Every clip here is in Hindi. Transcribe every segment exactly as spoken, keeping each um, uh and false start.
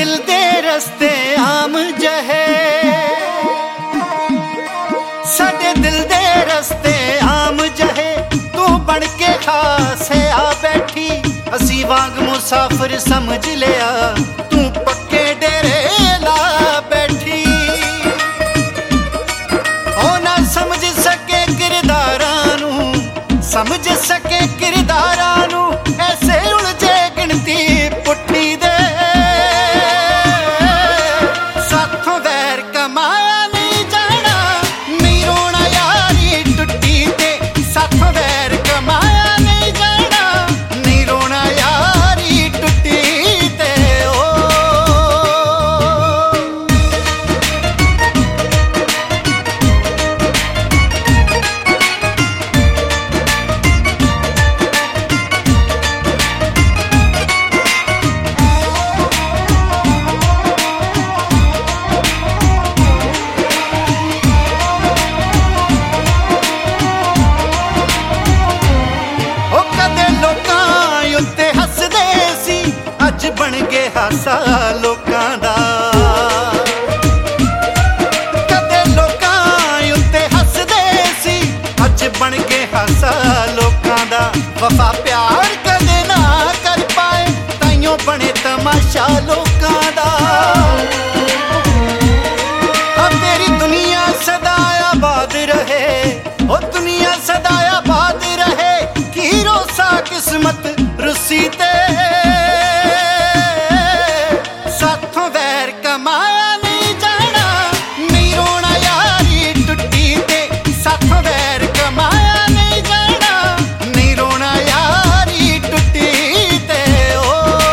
दिल दे रस्ते आम जहे, साडे दिल दे रस्ते आम जहे, तू बन के खास है आ बैठी, असी वांग मुसाफिर समझ लिया, तू पक्के डेरे ला बैठी। ओ ना समझ सके किरदारां नू, समझ सके किरदारां नू, ऐसे उलझे गिनती पुट्ठी दे। साथों वैर कमाया नहीं जाना, नहीं रोना यारी टुट्टी ते, साथों वैर कमाया नहीं जाना, नहीं रोना यारी टुट्टी ते। ओ अज बन गए हासा लोकां दा, कदे लोकां उत्ते हसदे सी, अज बन गए हासा लोकां दा। वफा प्यार कदे ना कर पाए, ताइयों बने तमाशा लोकां दा। हाँ तेरी दुनिया सदा आबाद रहे, ओ दुनिया सदा आबाद रहे, की रोसा किस्मत रुसी ते। साथों वैर कमाया नहीं जाना, नहीं रोना यारी टुट्टी ते, साथों वैर कमाया नहीं जाना, नहीं रोना यारी टुट्टी ते। ओ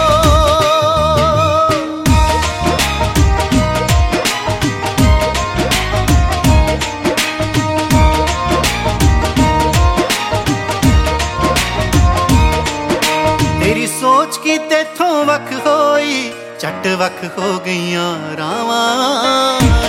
तेरी सोच की तेथों वख होई, झट वख हो गईयां रावां।